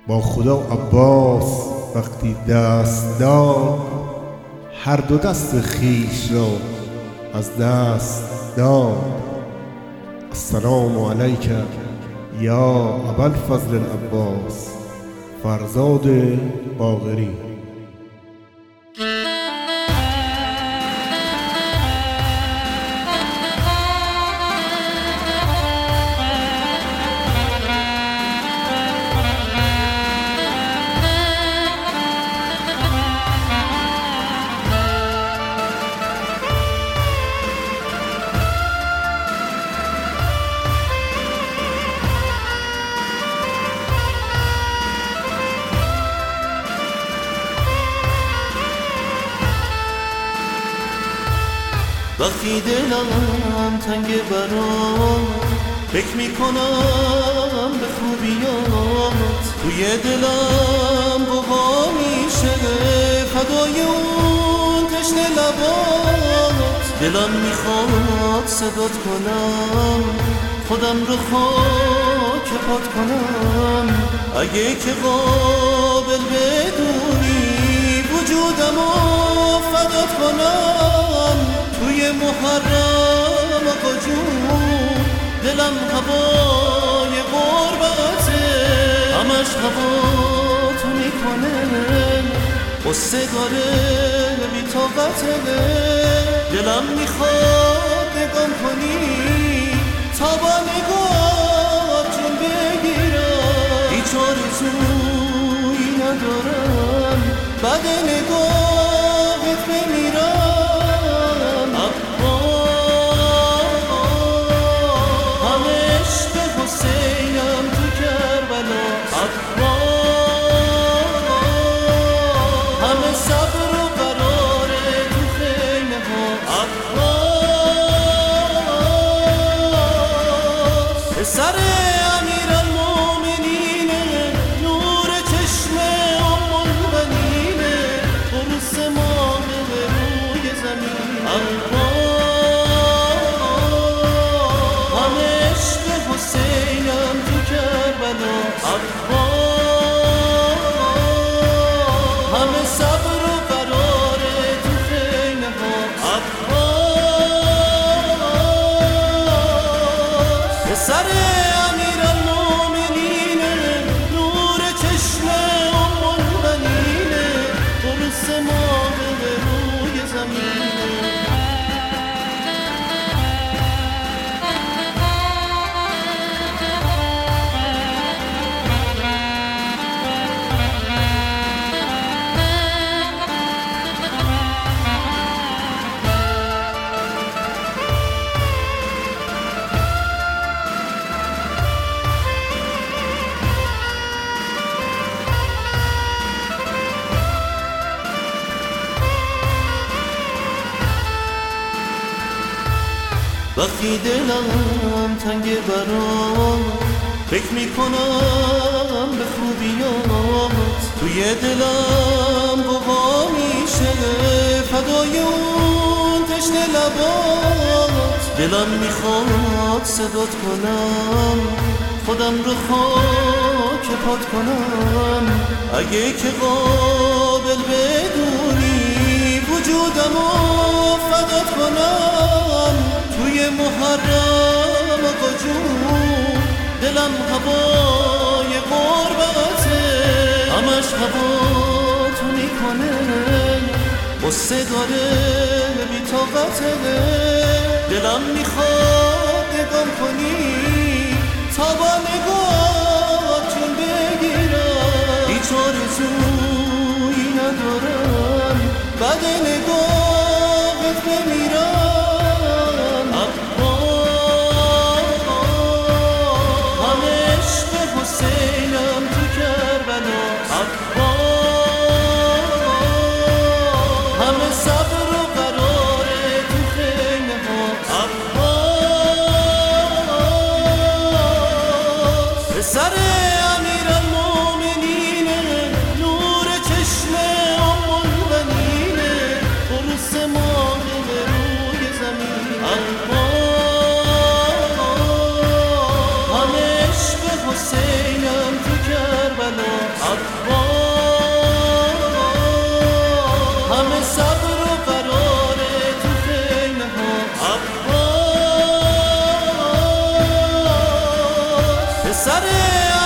با خدا عباس وقتی دست داد، هر دو دست خویش را از دست داد. السلام علیک یا ابوالفضل العباس فرزاد باقری. وقتی دلم تنگ برام فکر میکنم به خوبیات، توی دلم بابا میشه فدای اون تشنه لبات. دلم میخواد صدات کنم، خودم رو خاک پات کنم، اگه که قابل بدونی وجودمو فدات کنم. توی محرم آقا جون دلم هوای غربته، همش هوا تو میکنه، قصه داره بی طاقته. دلم میخواد نگام کنی تا با نگاه جون بگیرم، هیچ آرزویی ندارم بعد نگاهت بمیرم. همه صبر و قراره تو خیمه ها عباس. پسر امیرالمومنینه، نور چشم ام البنینه، قرص ماه روی زمین عباس. همه عشق حسینم تو کربلا عباس. همه صبر و قراره تو خیمه ها عباس. پسر امیرالمومنینه، نور چشم ام البنینه، قرص ماه روی زمینه. وقتی دلم تنگ برام فکر میکنم به خوبیات، توی دلم بابا میشه فدای اون تشنه لبات. دلم میخواد صدات کنم، خودم رو خاک پات کنم، اگه که قابل بدونی وجودمو فدات کنم. توی محرم آقا جون دلم هوای غربته، همش هوا تو میکنه، قصه داره بی طاقته. دلم میخواد نگام کنی تا با نگاه جون بگیرم، هیچ آرزویی ندارم بعد نگاهت بمیرم. حسینم تو کربلا عباس. همه صبر و قراره تو خیمه ها عباس. پسر امیرالمومنینه، نور چشم ام البنینه، قرص ماه روی زمین عباس. حسینم تو کربلا سر